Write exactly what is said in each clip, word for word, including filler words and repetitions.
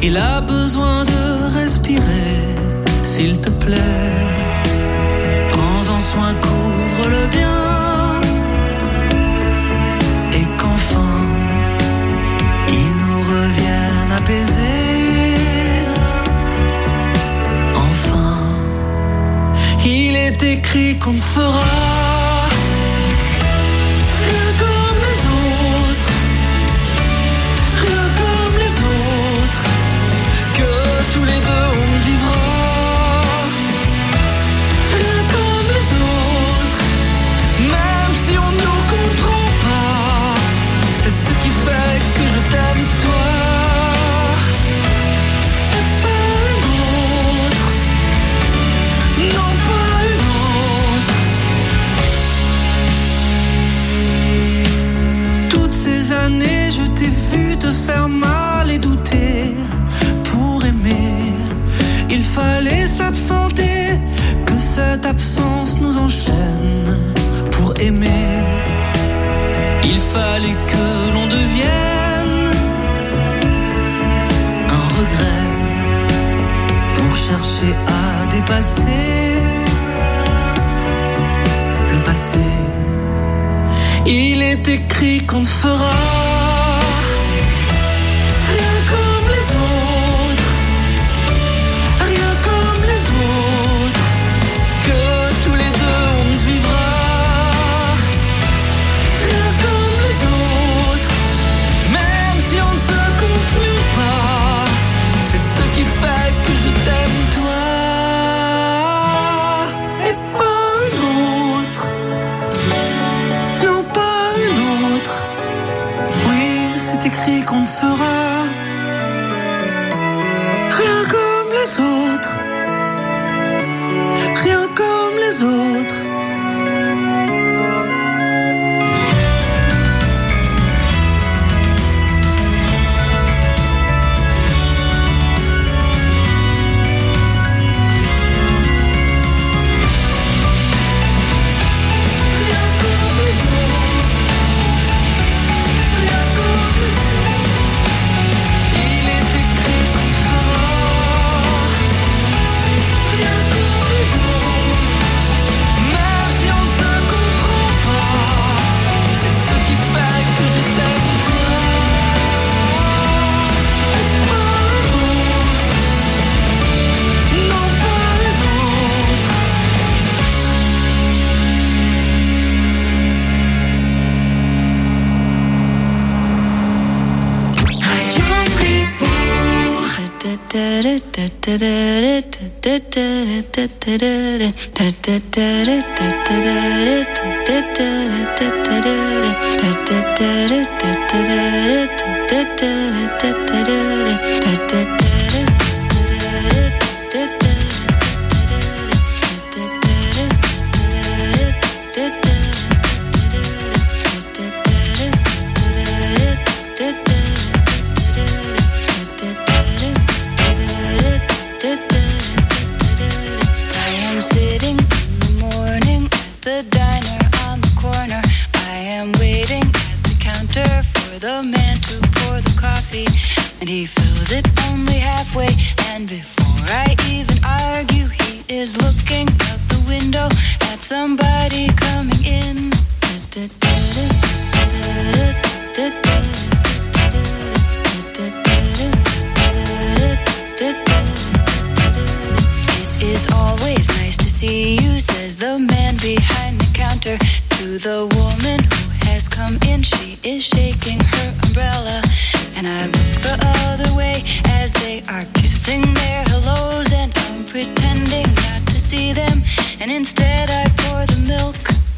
Il a besoin de respirer, s'il te plaît. Prends-en soin, couvre-le bien. Et qu'enfin, il nous revienne apaisé. Enfin, il est écrit qu'on ne fera rien comme les autres, rien comme les autres, que tous les deux on vivra rien comme les autres, même si on ne nous comprend pas. C'est ce qui fait que je t'aime toi, et pas une autre, non pas une autre. Toutes ces années je t'ai vu te faire mal et douter. Pour aimer, il fallait s'absenter, que cette absence nous enchaîne. Pour aimer, il fallait que l'on devienne un regret pour chercher à dépasser le passé. Il est écrit qu'on ne fera rien comme les autres, rien comme les autres, que tous les deux on ne vivra rien comme les autres, même si on ne se comprend pas. C'est ce qui fait que je t'aime toi, et pas une autre, non pas une autre. Oui, c'est écrit qu'on ne fera rien comme les autres, rien comme les autres. Il est écrit qu'on ne fera rien comme les autres, même si on ne se comprend pas. C'est ce qui fait que je t'aime toi, et pas une autre, non pas une autre. I am sitting in the morning at the diner on the corner. I am waiting at the counter for the man to pour the coffee, and he fills it only halfway. And before I even argue, he is looking out the window at somebody coming in. It is always nice to see you, says the man behind the counter to the woman who has come in. She is shaking her umbrella, and I look the other way as they are kissing their hellos, and I'm pretending not to see them, and instead I pour the milk.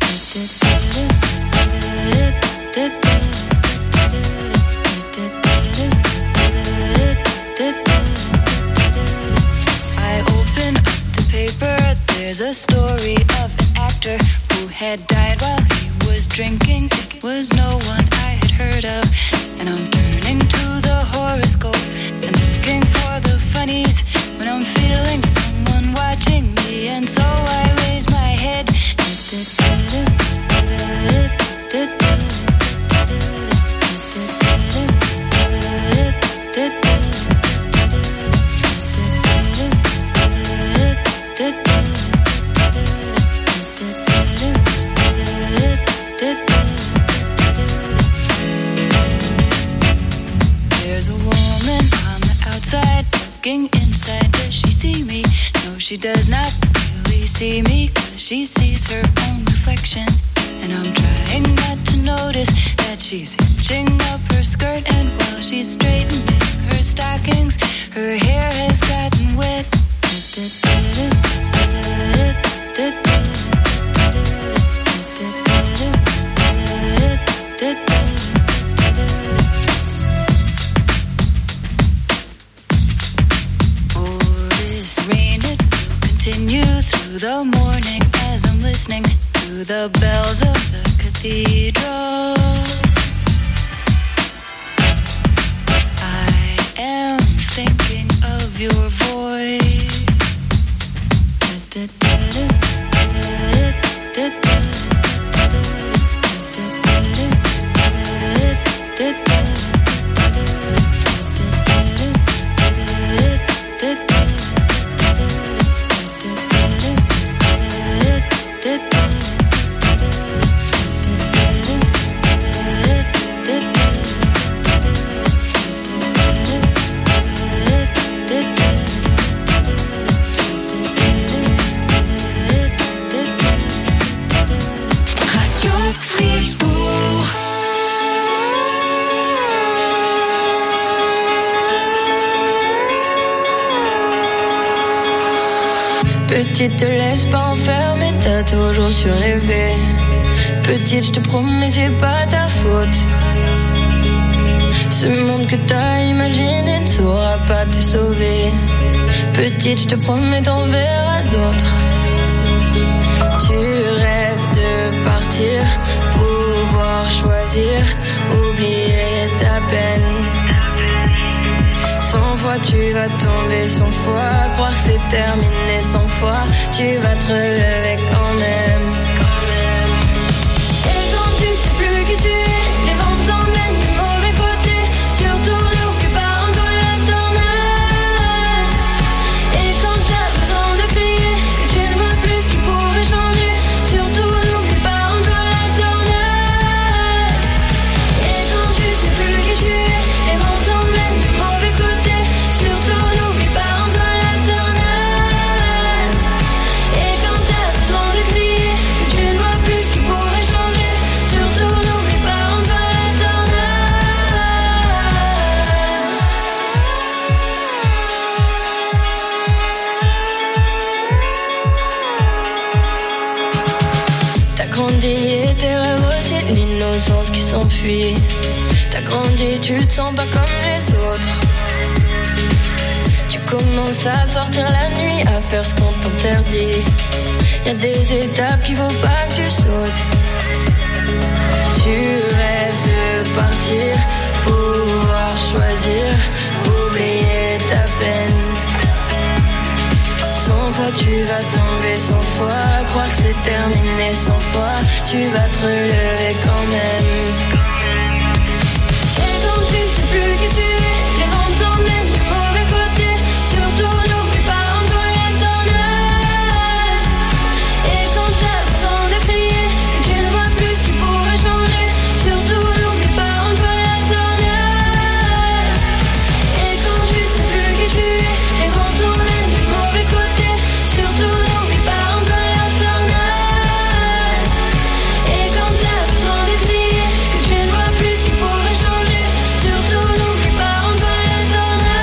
I open up the paper, there's a story of an actor who had died while he was drinking. It was no one I had heard of, and I'm turning to the horoscope and looking for the funnies when I'm feeling someone watching me, and so I raise my head. There's a woman on the outside looking inside. Does she see me? No, she does not really see me, 'cause she sees her own reflection. And I'm trying not to notice that she's hitching up her skirt, and while she's straightening her stockings, her hair has gotten wet. Oh, this rain, it will continue through the morning as I'm listening to the bells of the cathedral. I am thinking of your voice. Petite, te laisse pas enfermer, t'as toujours su rêver. Petite, je te promets, c'est pas ta faute. Ce monde que t'as imaginé ne saura pas te sauver. Petite, je te promets, t'en verras d'autres. Tu rêves de partir, pouvoir choisir, oublier ta peine. Cent fois tu vas tomber, cent fois croire que c'est terminé, cent fois tu vas te relever quand même. Et quand tu sais plus qui tu es, les vents t'emmènent du mauvais côté. Surtout n'oublie pas, on doit l'éternel. Et quand t'as besoin de crier, que tu ne vois plus ce qui pourrait changer, surtout n'oublie pas, on doit l'éternel. Et quand tu sais plus qui tu es, les vents t'emmènent du mauvais côté. Surtout n'oublie pas, on doit l'éternel. Et quand t'as besoin de crier, que tu ne vois plus ce qui pourrait changer, surtout n'oublie pas, on doit l'éternel. T'as grandi et tes rêves aussi, l'innocence qui s'enfuit. T'as grandi, tu te sens pas comme les autres. Tu commences à sortir la nuit, à faire ce qu'on t'interdit. Y'a des étapes qu'il faut pas que tu sautes. Tu rêves de partir, pouvoir choisir, oublier ta peine. Cent fois tu vas tomber, cent fois croire que c'est terminé, cent fois tu vas te relever quand même. Et quand tu sais plus qui tu es, les vents t'emmènent du mauvais côté. Surtout n'oublie pas, on doit l'éternel. Et quand t'as besoin de crier, que tu ne vois plus ce qui pourrait changer, surtout n'oublie pas, on doit l'éternel. Et quand tu sais plus qui tu es, les vents t'emmènent du mauvais côté. Surtout n'oublie pas, on doit l'éternel. Et quand t'as besoin de crier, que tu ne vois plus ce qui pourrait changer, surtout n'oublie pas, on doit l'éternel.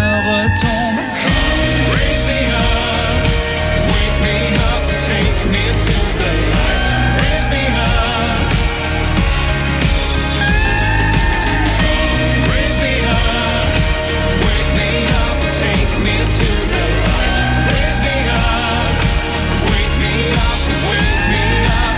retombe. Raise me up, wake me up, take me to the light. Raise me up, raise me up, wake me up, take me to the light. Raise me up, wake me up, wake me up.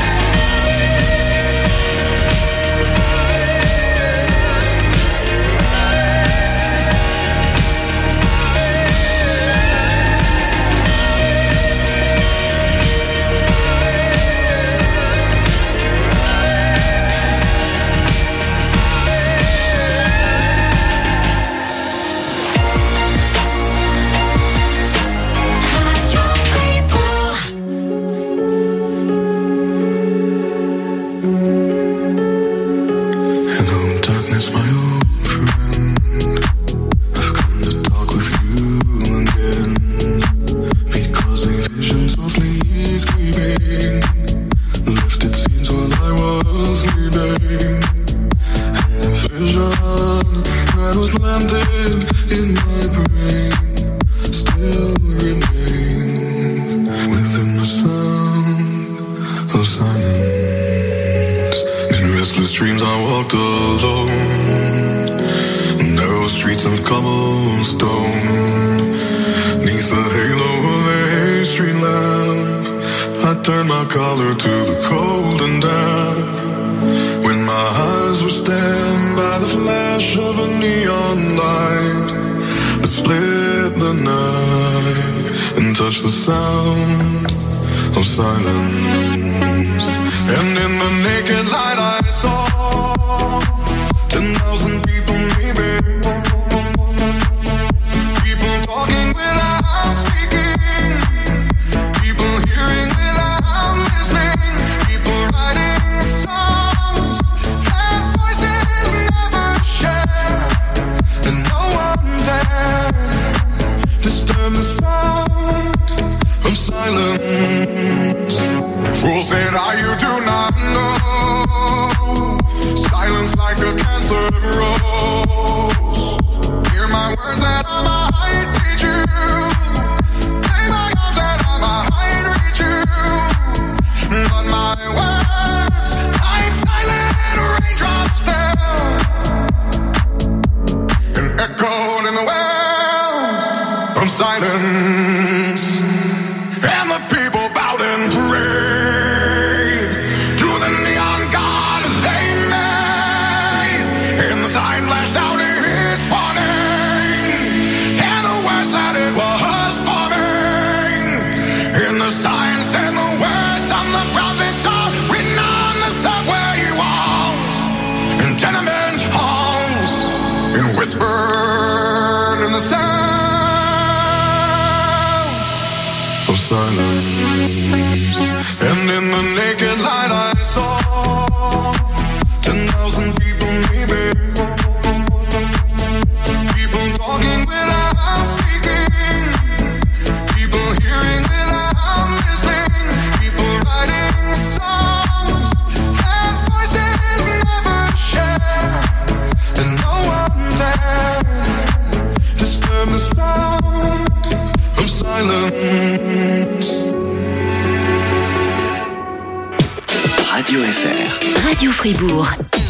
Radio F R. Radio Fribourg.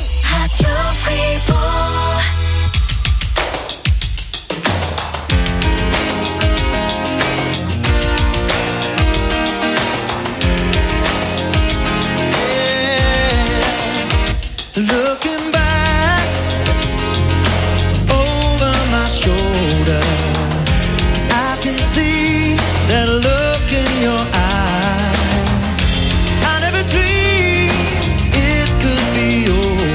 Radio Fribourg. Looking back over my shoulder, I can see that look in your eye. I never dreamed it could be over.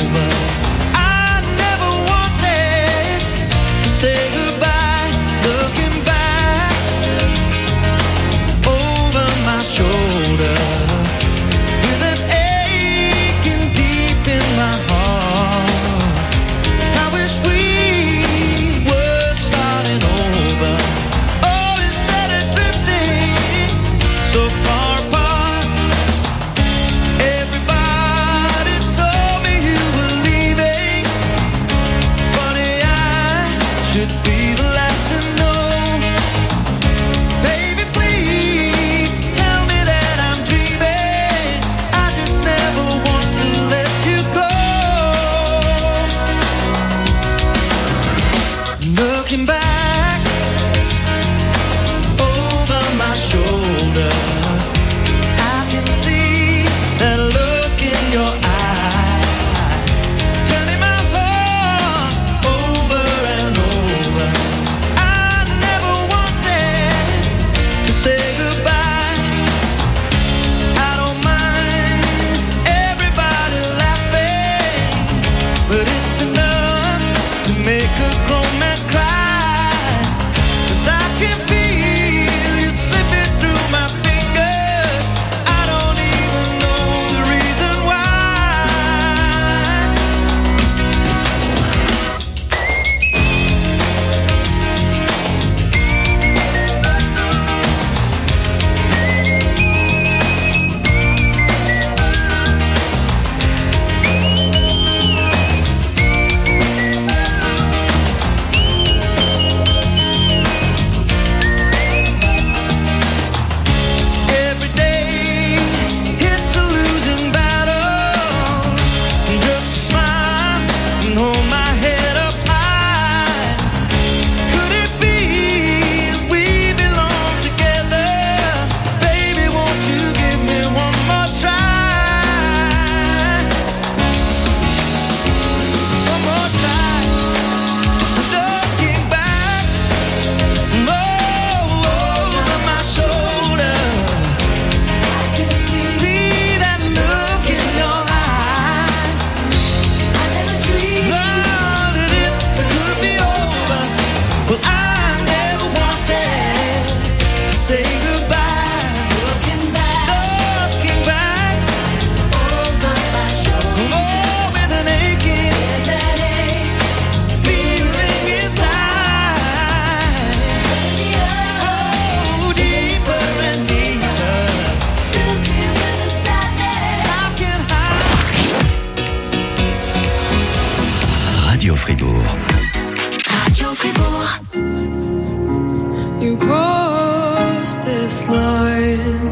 Fribourg. Radio Fribourg. You cross this line.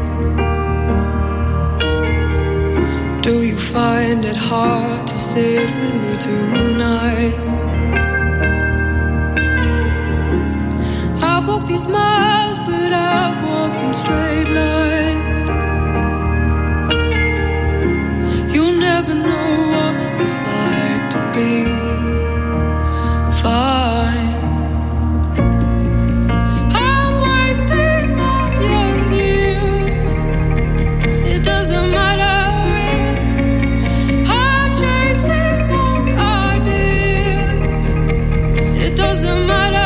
Do you find it hard to sit with me tonight? I've walked these miles, but I've walked them straight line. You'll never know what it's like to be fine. I'm wasting my young years. It doesn't matter. I'm chasing old ideas. It doesn't matter.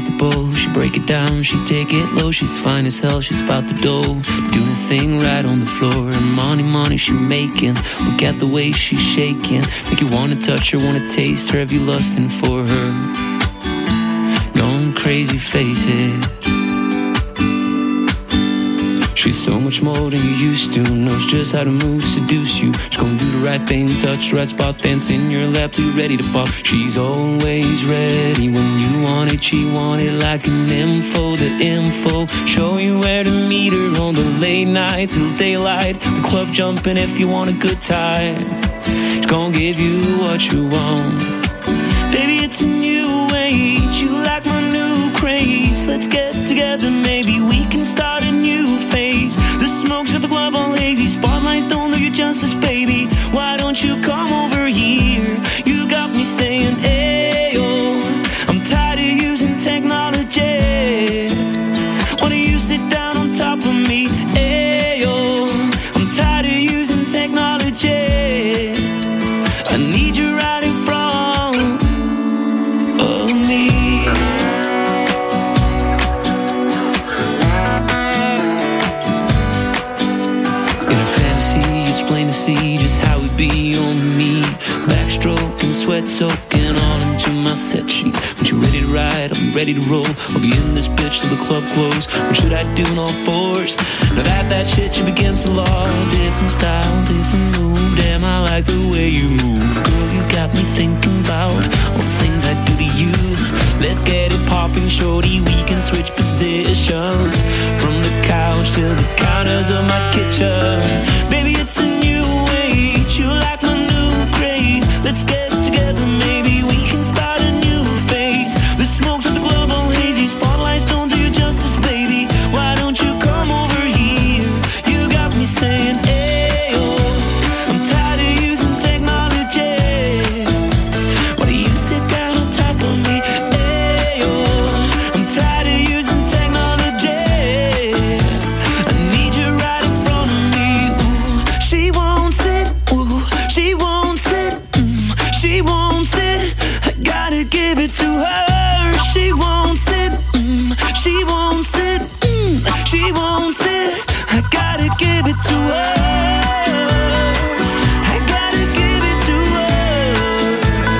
comfortable. She break it down, she take it low. She's fine as hell, she's about the dough, doing the thing right on the floor. And money, money she making. Look at the way she's shaking, make you wanna touch her, wanna taste her. Have you lusting for her? Going crazy, face it. She's so much more than you used to. Knows just how to move, seduce you. She's gonna do the right thing, touch the right spot, dance in your lap till you're ready to pop. She's always ready when you want it. She want it like an info, the info. Show you where to meet her on the late night till daylight. The club jumping if you want a good time. She's gonna give you what you want. Baby, it's a new age. You like my new craze. Let's get together, maybe we can start a new phase. The smoke's at the club all hazy. Spotlights don't do you justice, baby. Why don't you come over here? You got me saying, ayo. I'm tired of using technology. Why don't you sit down on top of me? Ayo. I'm tired of using technology. I need you right in front of me. Plain to see just how it be on me. Backstroke and sweat soaking all into my set sheets. When you're ready to ride, I'm ready to roll. I'll be in this bitch till the club close. What should I do in all fours? Now that that shit should against the law. Different style, different move. Damn, I like the way you move. Girl, you got me thinking about all the things I do to you. Let's get it popping, shorty. We can switch positions from the couch to the counters of my kitchen. Baby, it's a new age. You like my new craze. Let's get it together, maybe we can start a new phase. The smoke's at the club all hazy. Spotlights don't do you justice, baby. Why don't you come over here? You got me saying, ayo. I'm tired of using technology. Why do you sit down on top of me? Ayo. I'm tired of using technology. I need you right in front of me. Ooh, she won't sit. Ooh, she won't sit. Mm, she won't sit. I gotta give it to her. She won't sit. Mm, she won't sit. Mm, she won't sit. I gotta give it to her. I gotta give it to her.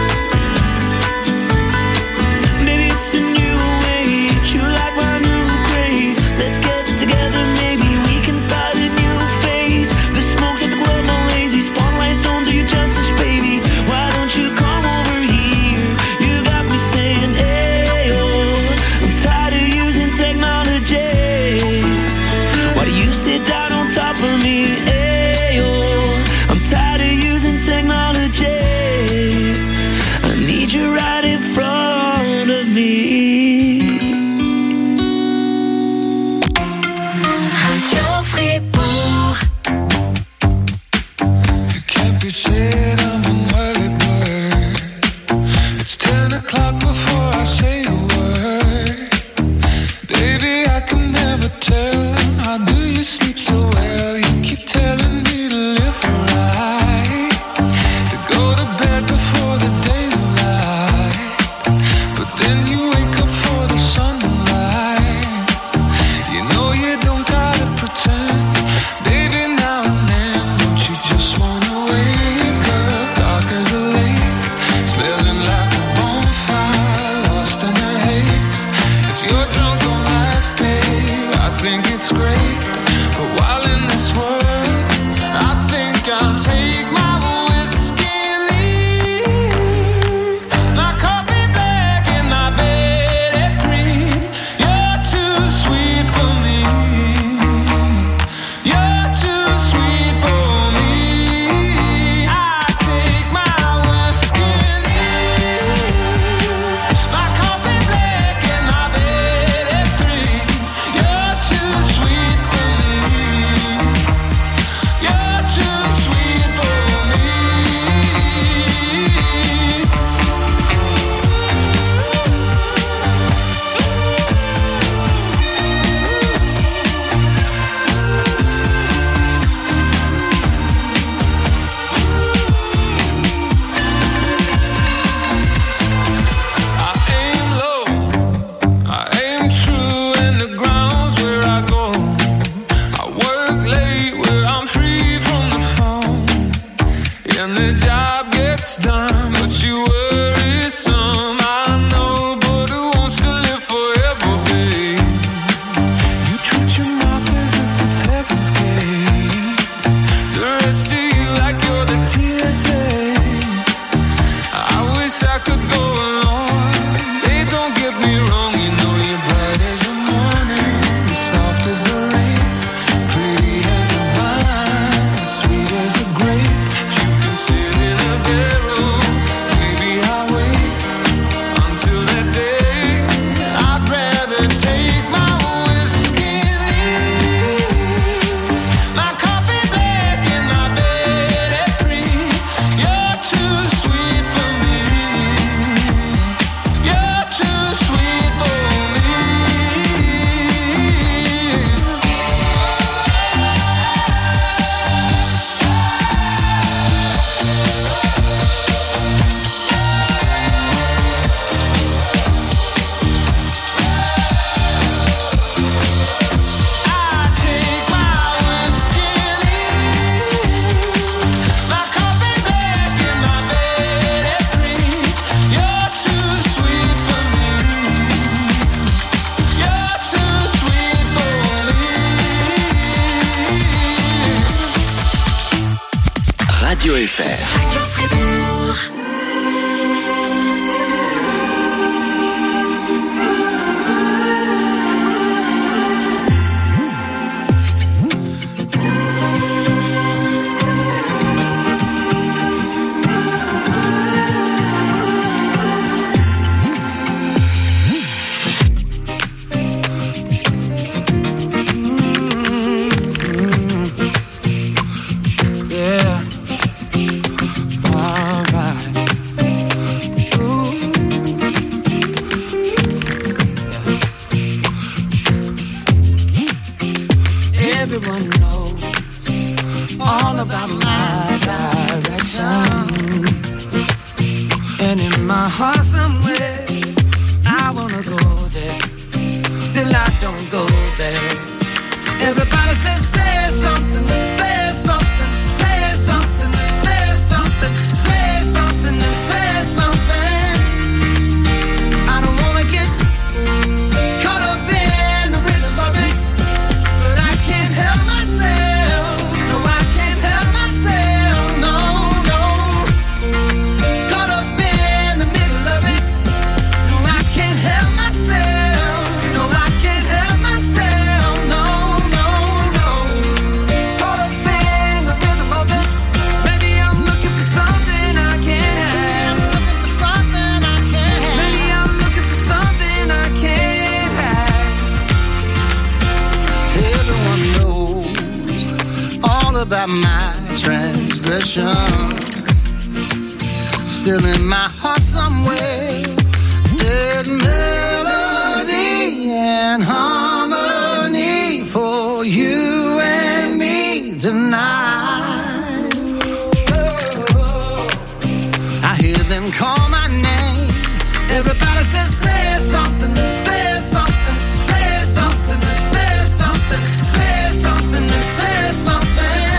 Maybe it's a new age. You like my new craze. Let's get together, maybe we can start a new phase. The smoke's at the club all lazy. Spotlights don't do you justice, baby. Why don't you come over here? You got me saying, ayo. I'm tired of using technology. Why do you sit down on top of me? Ayo. I'm tired of using technology. I need you right in front of me. Radio Fribourg. It can't be said I'm an early bird. It's ten o'clock before I say a word. Baby, I can never tell. How do you sleep so well? You keep telling me to live right, to go to bed before the daylight. But then you wake up for the sunrise. You know you don't gotta pretend. Baby, now and then, don't you just wanna wake up dark as a lake, smelling like a bonfire, lost in a haze. If you're drunk on life, babe, I think it's great. But while in this world, I think I'll take my whiskey and leave. My coffee black and my bed at three. You're too sweet for me. You're too sweet for me. I take my whiskey and leave. My coffee black and my bed at three. You're too sweet for me. F R. Radio Fribourg. About my transgression, still in my heart somewhere there's melody and harmony for you and me tonight. I hear them call my name. Everybody says, say something, say something, say something, say something, say something, say something.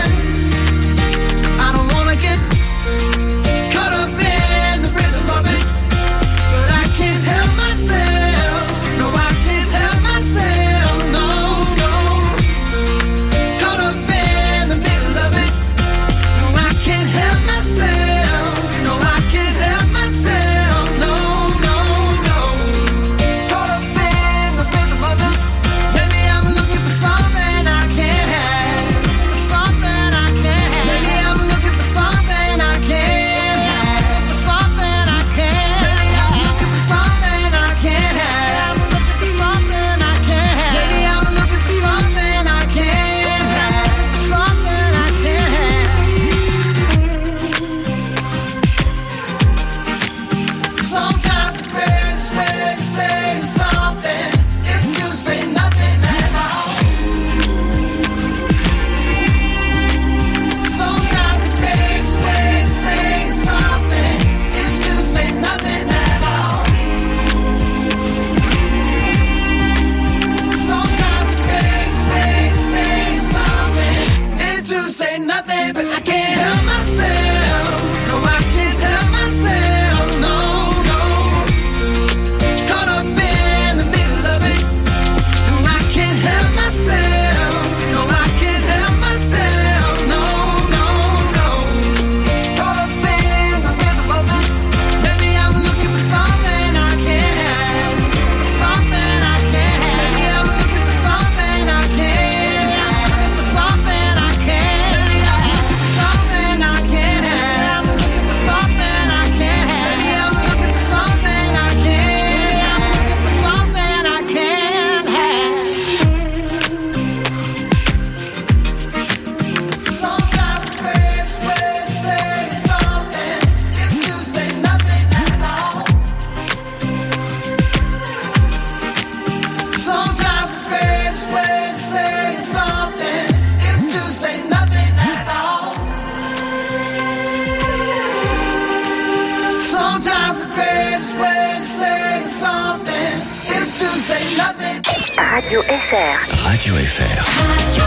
Radio F R. Radio F R. Radio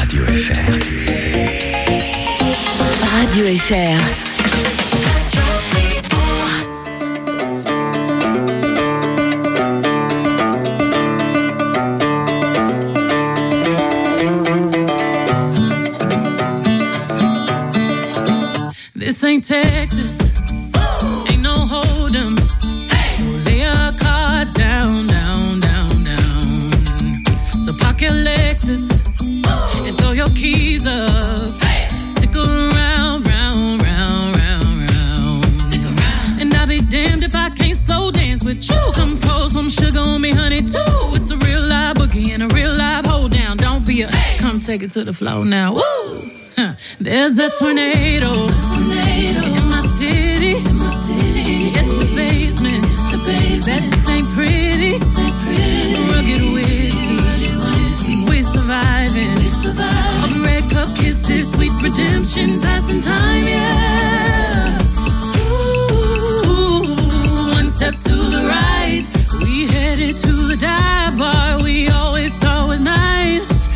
Radio F R. Radio F R. This ain't Texas, ain't no hold'em. So lay your cards down, down, down, down. So park your Lexus and throw your keys up. Stick around, round, round, round, round. Stick around. And I'll be damned if I can't slow dance with you. Come pour some sugar on me, honey, too. It's a real live boogie and a real live hold down. Don't be a, come take it to the floor now. Woo! Huh. There's a tornado, There's a tornado in my city, in my city. In the basement, the basement. That ain't pretty, ain't pretty. Rugged whiskey, whiskey. We surviving, we surviving. All the red cup kisses, sweet redemption, passing time, yeah. Ooh, one step to the right, we headed to the dive bar we always thought was nice.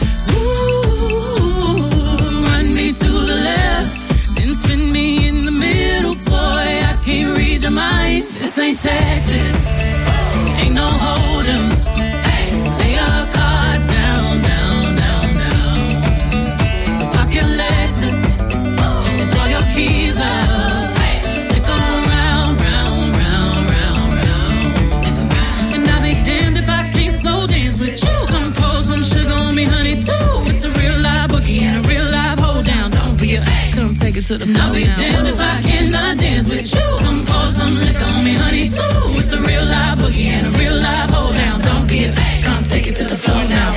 To the left, then spin me in the middle, boy, I can't read your mind. This ain't Texas, ain't no hold'em. Hey, lay your cards down, down, down, down. So park your Lexus and throw your keys up. Hey, stick around, round, round, round, round. Stick around. And I'll be damned if I can't slow dance with you. Come pour some sugar on me, honey, too. It's a real live boogie and a real live hold down. Don't be a, come take it to the floor. I'll be now. Damned if I cannot dance with you. Come pour some liquor on me, honey, too. It's a real live boogie and a real live hold down. Don't be a, come take it to the floor now.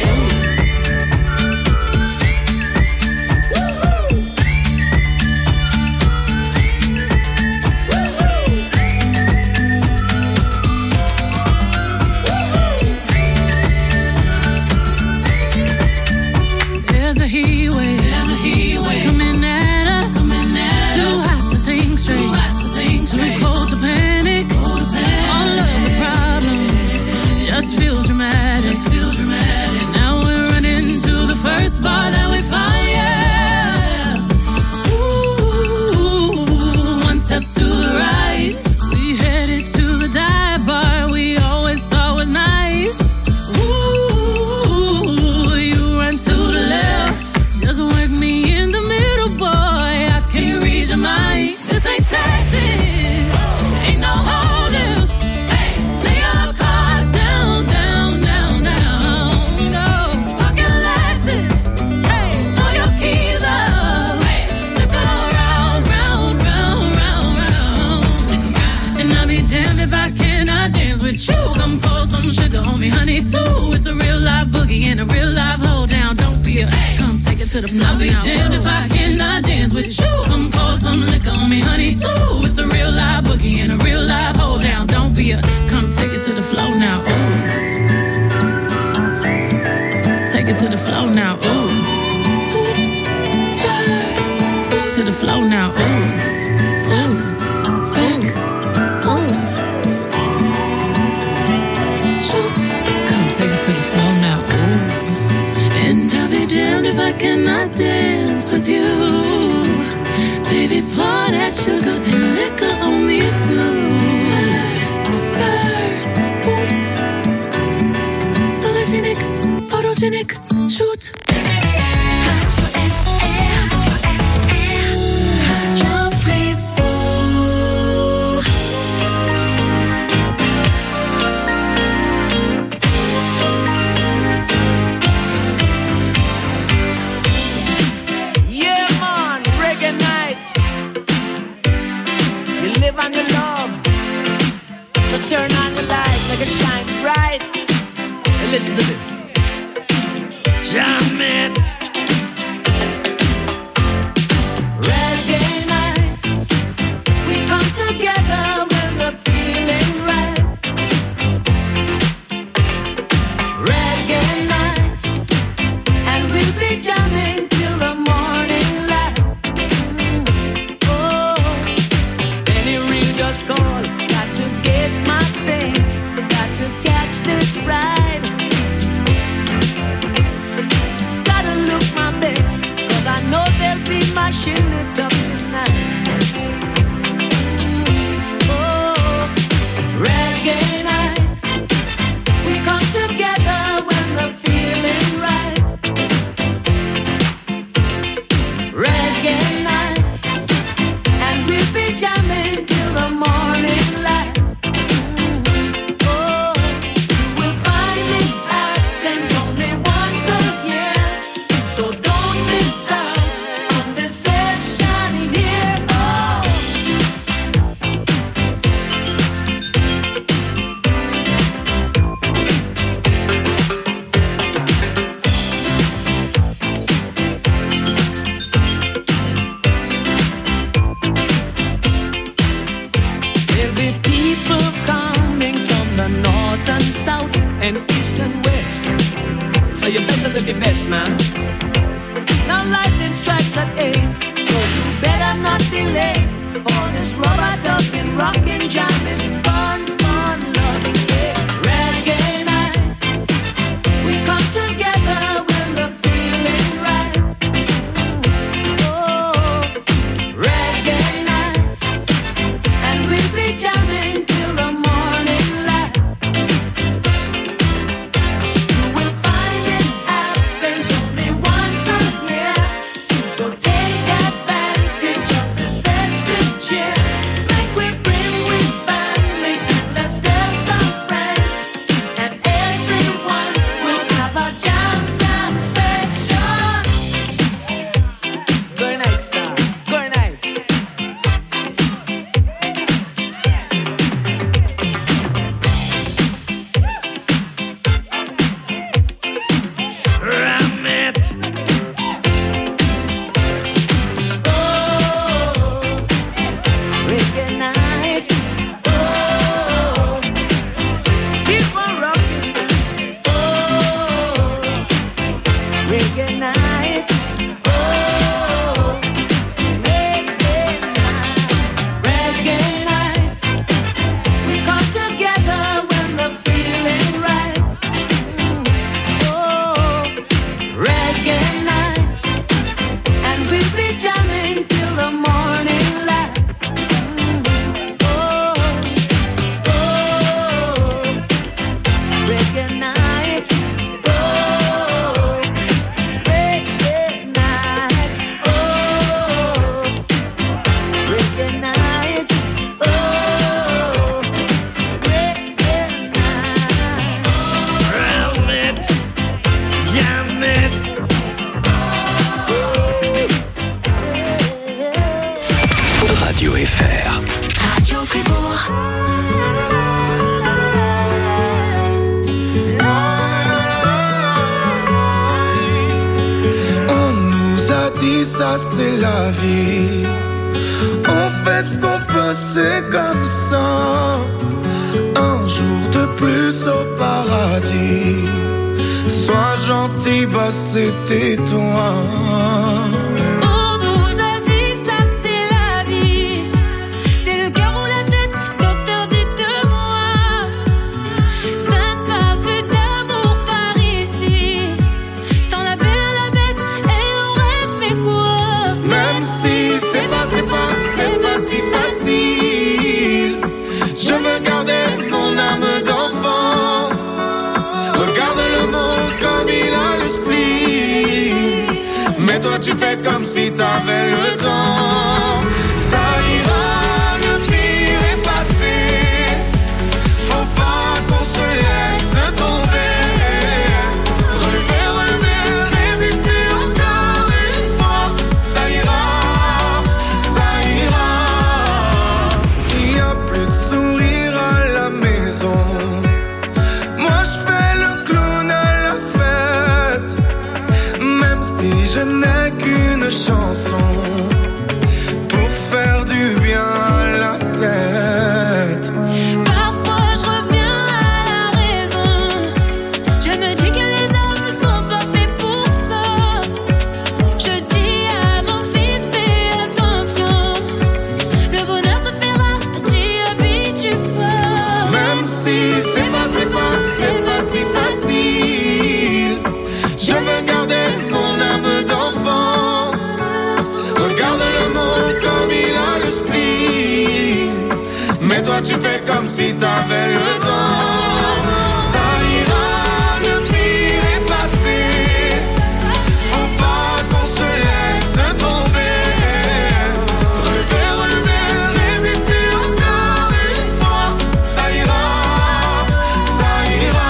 There's a heat wave, there's a heat wave coming at us, coming at too us. Hot to think straight, too hot to think straight, too cold to panic, cold to panic. All of the problems just feel dramatic, just feel dramatic. Now we're running to the first bar that we find, yeah. Ooh, one step to the right, we headed to the dive bar we always thought was nice. Ooh, you run to the left, just work me in the middle, boy, I can't read your mind. This ain't Texas, ain't no hold'em. Hey, lay your cards down, down, down, down. No, park your Lexus, hey, throw your keys up. Hey, stick around, round, round, round, round. Stick around. And I'll be damned if I cannot dance with you. Come pour some sugar on me, honey, too. It's a real live boogie and a real live hold down. Don't be a, come take it to the floor. I'll be damned if I cannot dance with you. Come pour some liquor on me, honey, too. It's a real live boogie and a real live hold down. Don't be a, come take it to the floor now. Ooh. Take it to the floor now. Ooh. Oops, spurs. To the floor now. Ooh. Top, back, oops. Shoot. Come take it to the floor now. Ooh. And I'll be damned if I cannot dance with you. Baby, pour that sugar and liquor on me too. Spurs, boots, sologenic, photogenic, shoot. Radio F R, Radio Fribourg. Yeah, man, reggae night. You live on your love. So turn on the light, make it shine bright. And listen to this. Jam it. Reggae night. We come together when the feeling right. Reggae night. And we'll be jamming till the morning light. Oh, any real just call. Got to get my things. Got to catch this ride. your best, man. Now lightning strikes at eight, so you better not be late for this rubber ducking, rockin', jamming, fun, fun, loving day. Reggae night, we come together when the feeling right. Oh, reggae night, and we'll be jamming till the morning light. You will find it happens only once a year, so take advantage of this festive cheer. Like we bring with family, let's tell some friends, and everyone will have a jam jam session. Good night, star. Good night. Ram it. Oh, reggae night. Oh, keep on rocking. Oh, reggae night. Oh, reggae night. Reggae night. We come together when the feeling right. Oh, reggae night, and we'll be jamming till the morning light. Oh, oh, reggae night. Oh, reggae night. Oh, reggae night. Oh, reggae night. Ram it, jam it. Radio F R. Radio Fribourg. On nous a dit ça c'est la vie. On fait ce qu'on peut, c'est comme ça. Un jour de plus au paradis. Sois gentil, bah c'était toi. On nous a dit ça c'est la vie. C'est le cœur ou la tête, docteur dites-moi. Ça ne parle plus d'amour par ici. Sans la belle à la bête, elle aurait fait quoi? Même si c'est pas, c'est pas, c'est pas si facile. Je veux garder mon âme d'enfant. Regarde le monde comme il a le spleen. Mais toi tu fais comme si t'avais le temps. Ça ira, le pire est passé. Faut pas qu'on se laisse tomber. Relever, relever, résister encore une fois. Ça ira, ça ira. Il y a plus de sourire à la maison. Moi je fais le clown à la fête. Même si je n'ai qu'une chanson pour faire du bien à la tête. Parfois je reviens à la raison. Je me dis que les hommes ne sont pas faits pour ça. Je dis à mon fils fais attention. Le bonheur se fera, t'y habitues pas. Même si c'est pas, c'est pas, c'est pas si facile. Je veux garder mon âme d'enfant. Regarde le monde comme il a le spleen. Mais toi tu fais comme si t'avais le temps. Ça ira, le pire est passé. Faut pas qu'on se laisse tomber. Relever, relever, résister encore une fois. Ça ira, ça ira.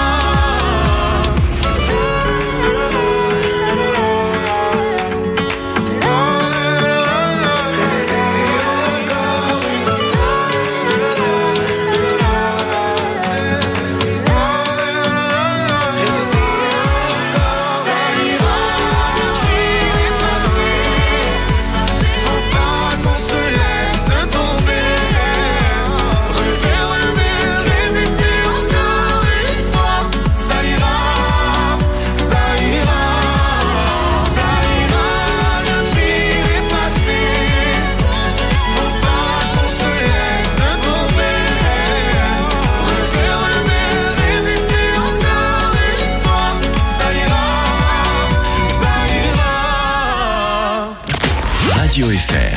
Radio F R.